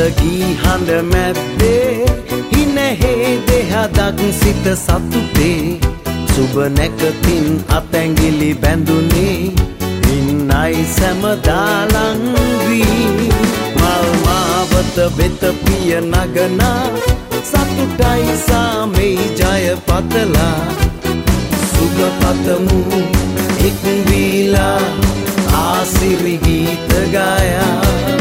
ගී හඬ මැද්දේ හිනහේ දෙහදක් සිත සතුටේ සුබ නැකතින් අතැඟිලි බැඳුනේ ඉන්නයි සැමදාලං වී මල් මාවත වෙත පිය නගනා සතුටයි සාමේ ජය පතලා සුබ පතමු එක් වීලා ආසිරි ගීත ගායා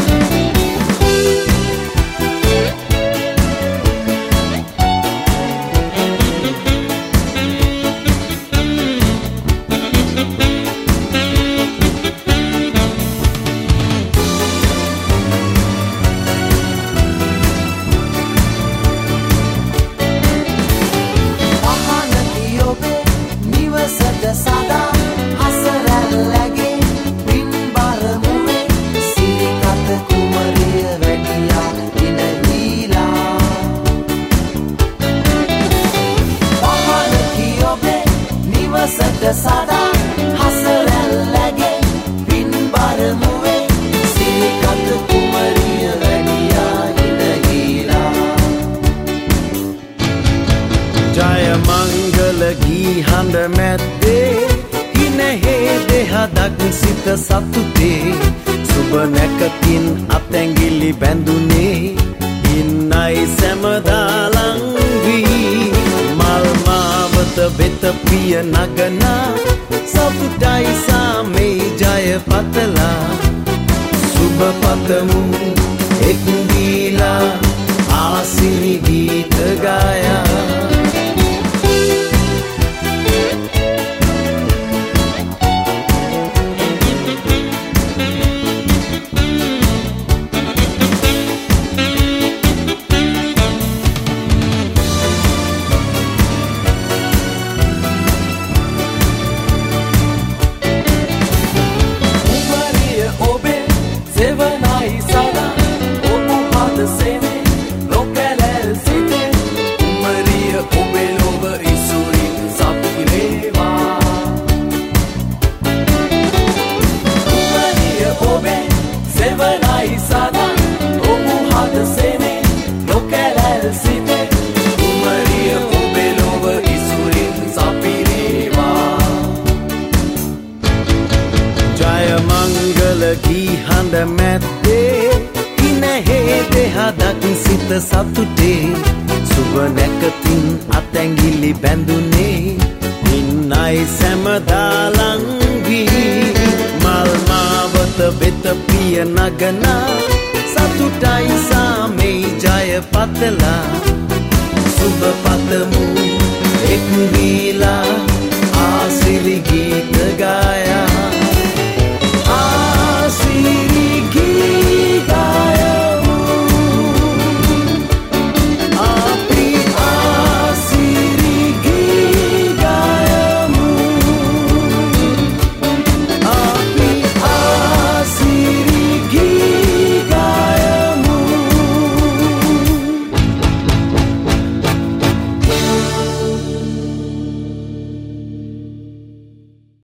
සදා හසරැල්ලගේ පින්බර මුවේ සිරිකත කුමරිය වැඩියා ඉඳගීලා ජය මංගල ගී හඬ මැද්දේ හිනහේ දෙහදක් සිත සතුටේ සුබ නැකතින් අතැඟිලි බැඳුනේ ඉන්නයි සැමදාලං වී මල් මාවත වෙත පිය නගනා සතුටයි සාමේ ජය පතලා සුබ පතමු එක් වීලා ආසිරි ගීත ගායා ගී හඬ මැද්දේ හිනහේ දෙහදක් සිත සතුටේ සුබ නැකතින් අතැඟිලි බැඳුනේ ඉන්නයි සැමදාලං වී මල් මාවත වෙත පිය නගනා සතුටයි සාමේ ජය පතලා සුබ පතමු එක් වී